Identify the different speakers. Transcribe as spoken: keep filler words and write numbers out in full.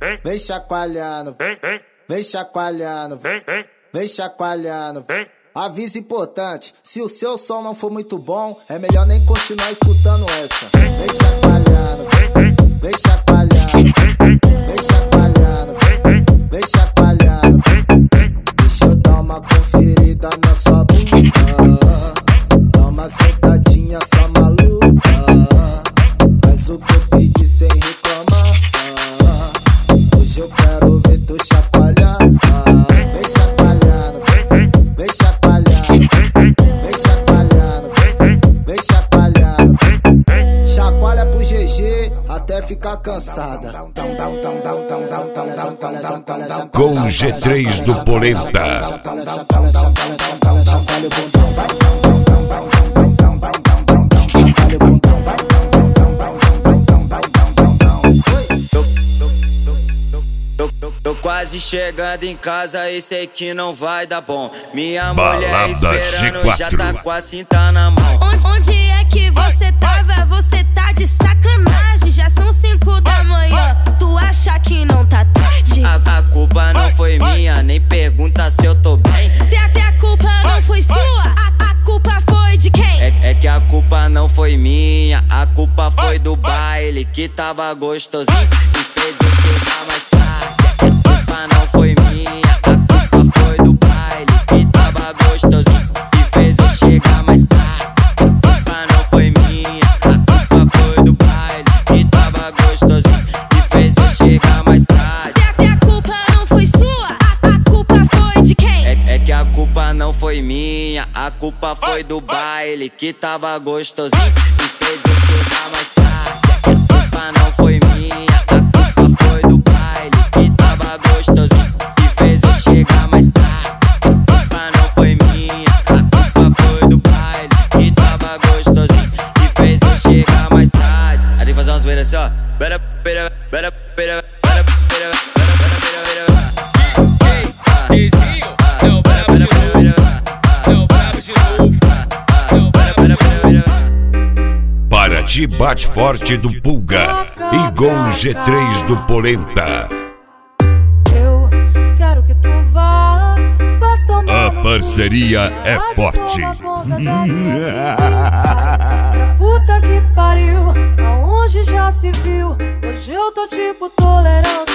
Speaker 1: vem chacoalhando, vem chacoalhando, vem chacoalhando. Aviso importante, se o seu som não for muito bom, é melhor nem continuar escutando essa. Vem chacoalhando, vem chacoalhando, vem chacoalhando, vem chacoalhando. Deixa eu dar uma conferida na sua bunda, dá uma sentadinha só maluca, faz o que eu pedi sem reclamar. Hoje eu quero ver tu chacoalhar. Vem chacoalhando, vem chacoalhando, vem chacoalhando, vem chacoalhando. Chacoalha pro G G até ficar cansada.
Speaker 2: Com G três do Polenta.
Speaker 3: Tô quase chegando em casa e sei que não vai dar bom. Minha
Speaker 2: Balada
Speaker 3: mulher esperando, já tá com a cinta na mão.
Speaker 4: Onde, onde é que você tava? Você tá de sacanagem. Já são cinco da manhã, tu acha que não tá tarde?
Speaker 3: A, a culpa não foi minha, nem pergunta se eu tô bem.
Speaker 4: Até, até a culpa não foi sua, a, a culpa foi de quem?
Speaker 3: É, é que a culpa não foi minha, a culpa foi do baile que tava gostosinho e fez eu chegar mais tarde. A culpa não foi minha, a culpa foi do baile que tava gostosinho e fez eu chegar mais tarde. A culpa não foi minha, a culpa foi do baile que tava gostosinho e fez eu chegar mais tarde.
Speaker 4: Até, até a culpa não foi sua, a, a culpa foi de quem?
Speaker 3: É, é que a culpa não foi minha, a culpa foi do baile que tava gostosinho e fez eu chegar mais tarde. A culpa não foi minha, a culpa foi do baile que tava gostosinho e fez eu chegar mais tarde. A culpa não foi minha, a culpa foi do baile que tava gostosinho e fez eu chegar mais tarde. Aí tem que fazer umas zoeiras assim, ó. Bera, bera, bera, bera, bera, bera, bera, bera, bera.
Speaker 5: Desenho, é o brabo de novo, é o brabo de novo, é o brabo de novo.
Speaker 2: Paraty bate forte do Pulga e Gol G três do Polenta.
Speaker 6: Eu quero que tu vá, vá tomar.
Speaker 2: A parceria é forte.
Speaker 6: Puta que pariu, aonde já se viu? Hoje eu tô tipo tolerância.